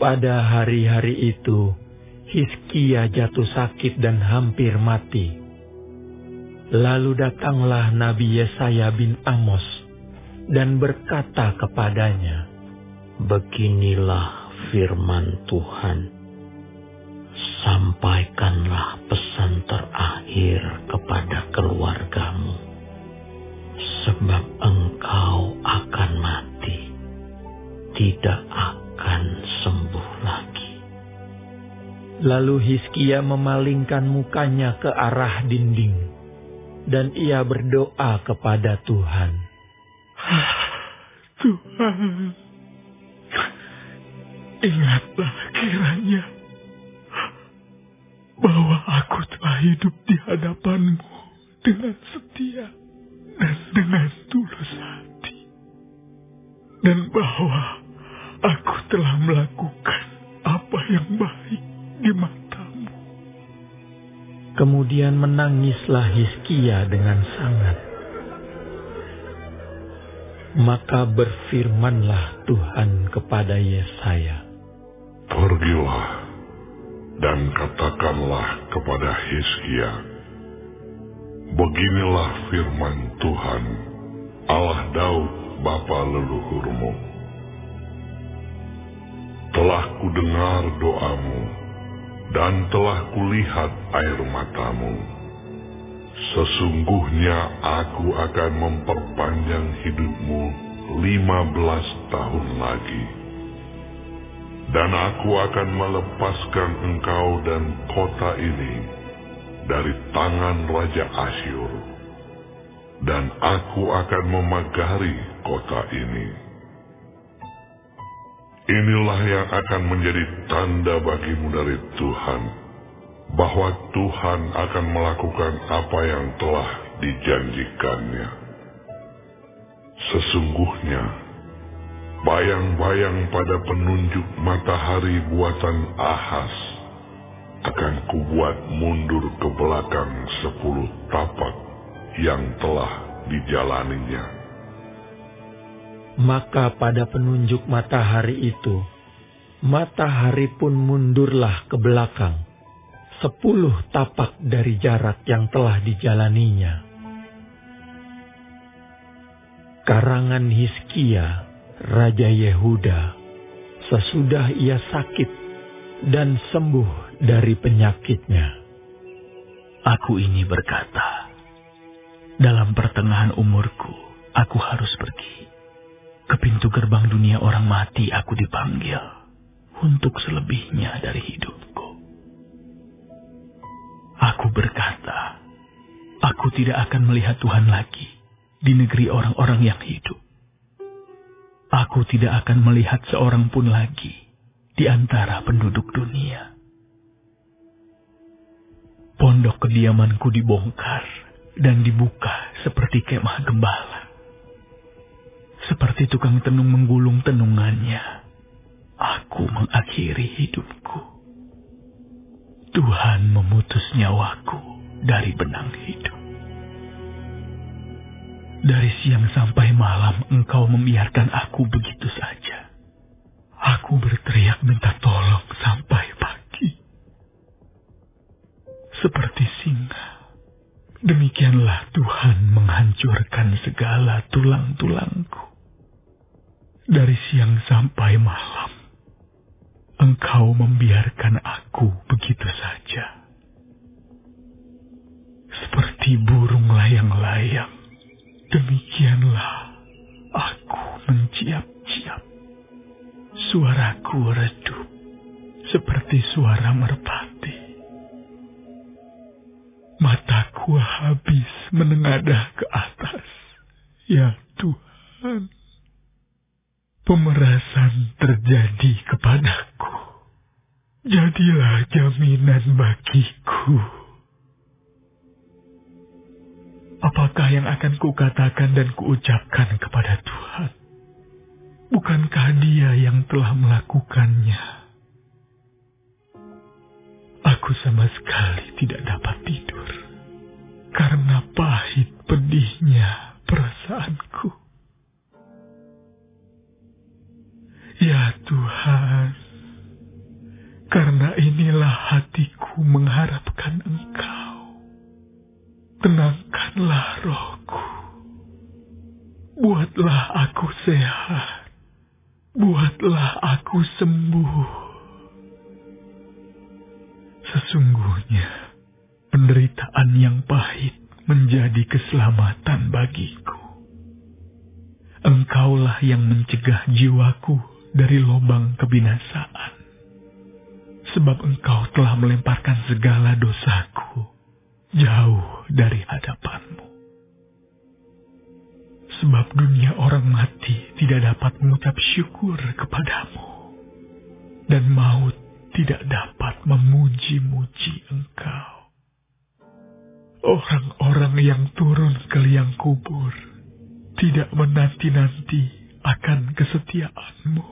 Pada hari-hari itu, Hizkia jatuh sakit dan hampir mati. Lalu datanglah Nabi Yesaya bin Amos dan berkata kepadanya, "Beginilah firman Tuhan, sampaikanlah pesan terakhir kepada keluargamu, sebab engkau akan mati, tidak akan sembuh lagi." Lalu Hizkia memalingkan mukanya ke arah dinding, dan ia berdoa kepada Tuhan. Tuhan, ingatlah kiranya bahwa aku telah hidup di hadapan-Mu dengan setia dan dengan tulus hati, dan bahwa aku telah melakukan apa yang baik di mata-Mu. Kemudian menangislah Hizkia dengan sangat. Maka berfirmanlah Tuhan kepada Yesaya, "Pergilah dan katakanlah kepada Hizkia, beginilah firman Tuhan, Allah Daud bapa leluhurmu. Telah kudengar doamu dan telah kulihat air matamu. Sesungguhnya aku akan memperpanjang hidupmu 15 tahun lagi. Dan aku akan melepaskan engkau dan kota ini dari tangan Raja Asyur. Dan aku akan memagari kota ini. Inilah yang akan menjadi tanda bagimu dari Tuhan, bahwa Tuhan akan melakukan apa yang telah dijanjikannya. Sesungguhnya, bayang-bayang pada penunjuk matahari buatan Ahaz akan kubuat mundur ke belakang 10 tapak yang telah dijalaninya." Maka pada penunjuk matahari itu, matahari pun mundurlah ke belakang 10 tapak dari jarak yang telah dijalaninya. Karangan Hizkia, Raja Yehuda, sesudah ia sakit dan sembuh dari penyakitnya. Aku ini berkata, dalam pertengahan umurku, aku harus pergi. Ke pintu gerbang dunia orang mati aku dipanggil untuk selebihnya dari hidupku. Aku berkata, aku tidak akan melihat Tuhan lagi di negeri orang-orang yang hidup. Aku tidak akan melihat seorang pun lagi di antara penduduk dunia. Pondok kediamanku dibongkar dan dibuka seperti kemah gembala. Seperti tukang tenung menggulung tenungannya, aku mengakhiri hidupku. Tuhan memutus nyawaku dari benang hidup. Dari siang sampai malam Engkau membiarkan aku begitu saja. Aku berteriak minta tolong sampai pagi. Seperti singa, demikianlah Tuhan menghancurkan segala tulang-tulangku. Dari siang sampai malam, Engkau membiarkan aku begitu saja. Seperti burung layang-layang, demikianlah aku menciap-ciap. Suaraku redup seperti suara merpati. Mataku habis menengadah ke atas, ya Tuhan. Pemerasan terjadi kepadaku. Jadilah jaminan bagiku. Apakah yang akan kukatakan dan kuucapkan kepada Tuhan? Bukankah Dia yang telah melakukannya? Aku sama sekali tidak dapat tidur, karena pahit pedihnya perasaanku. Ya Tuhan, hatiku mengharapkan Engkau. Tenangkanlah rohku. Buatlah aku sehat. Buatlah aku sembuh. Sesungguhnya, penderitaan yang pahit menjadi keselamatan bagiku. Engkaulah yang mencegah jiwaku dari lubang kebinasaan. Sebab Engkau telah melemparkan segala dosaku jauh dari hadapan-Mu. Sebab dunia orang mati tidak dapat mengucap syukur kepadamu, dan maut tidak dapat memuji-muji Engkau. Orang-orang yang turun ke liang kubur tidak menanti-nanti akan kesetiaan-Mu.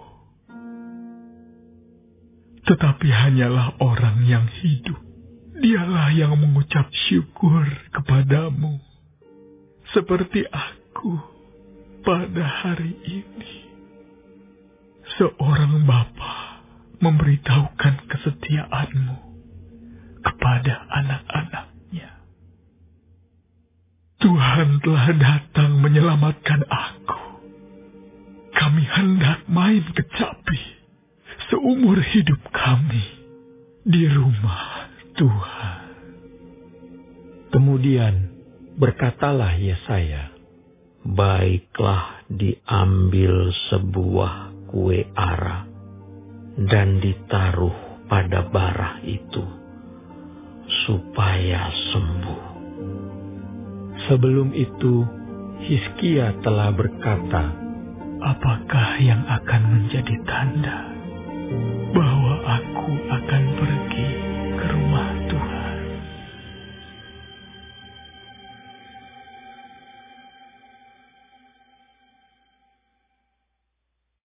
Tetapi hanyalah orang yang hidup, dialah yang mengucap syukur kepadamu, seperti aku pada hari ini. Seorang bapa memberitahukan kesetiaan-Mu kepada anak-anaknya. Tuhan telah datang menyelamatkan aku. Kami hendak main kecapi seumur hidup kami di rumah Tuhan. Kemudian berkatalah Yesaya, baiklah diambil sebuah kue ara dan ditaruh pada bara itu, supaya sembuh. Sebelum itu, Hizkia telah berkata, apakah yang akan menjadi tanda bahwa aku akan